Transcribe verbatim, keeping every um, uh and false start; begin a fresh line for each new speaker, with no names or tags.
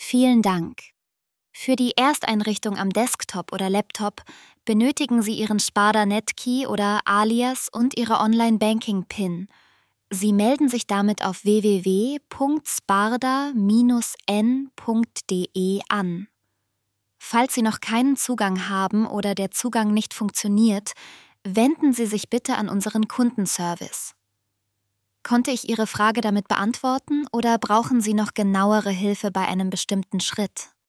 Vielen Dank. Für die Ersteinrichtung am Desktop oder Laptop benötigen Sie Ihren Sparda-Netkey oder Alias und Ihre Online-Banking-PIN. Sie melden sich damit auf w w w punkt sparda Bindestrich n punkt d e an. Falls Sie noch keinen Zugang haben oder der Zugang nicht funktioniert, wenden Sie sich bitte an unseren Kundenservice. Konnte ich Ihre Frage damit beantworten oder brauchen Sie noch genauere Hilfe bei einem bestimmten Schritt?